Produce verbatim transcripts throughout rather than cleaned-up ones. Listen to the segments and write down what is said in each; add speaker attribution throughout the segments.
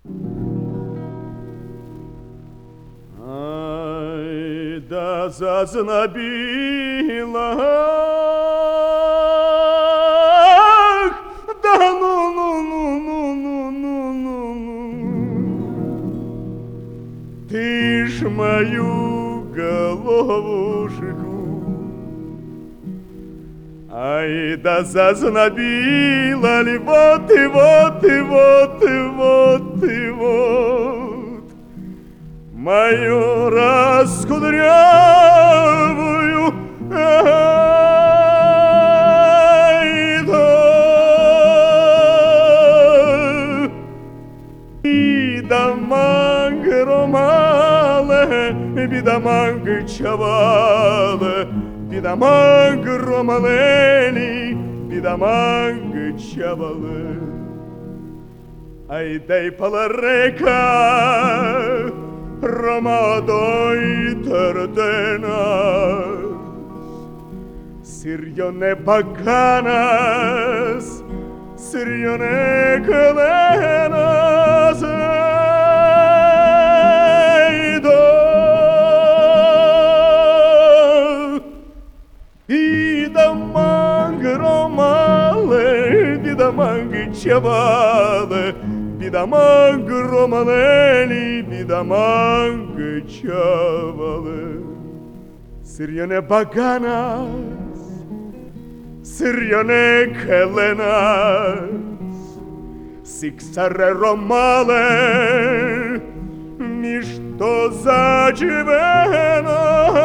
Speaker 1: Ай, да зазнобила, ах, да ну, ну, ну, ну, ну, ну, ну, ну. Ты ж мою головушку, ай, да зазнобила ли, вот и вот и вот и вот и вот мою раскудрявую, ай, да, бидаманг ромале, бидаманг чавале, бидаманг ромалели, бидаманг чавале. Ай, дай паларека, Romadoi terdenas, Sirione bacanas, Sirione calenas, Eido, Bidamang romale, Bidamang chavale, Bidamang romaneli, bidamang chavale. Sirione baganas, Sirione kelenas, Sixare romale, Mishto zajivena.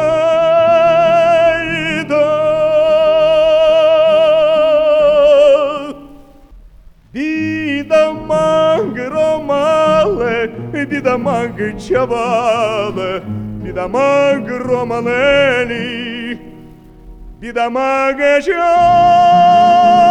Speaker 1: Bidamang romale, bidamang chavale, bidamang romaneli, bidamang chavale.